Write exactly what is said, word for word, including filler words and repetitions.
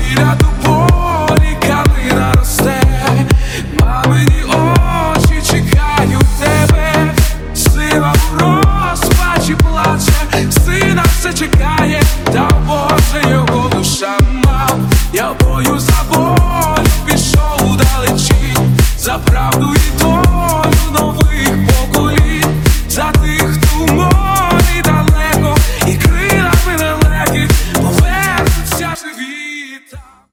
біля тополі калина росте, мамині очі чекають тебе. Сила в розпачі плаче, сина все чекає, та Боже його душа мав. Я бою за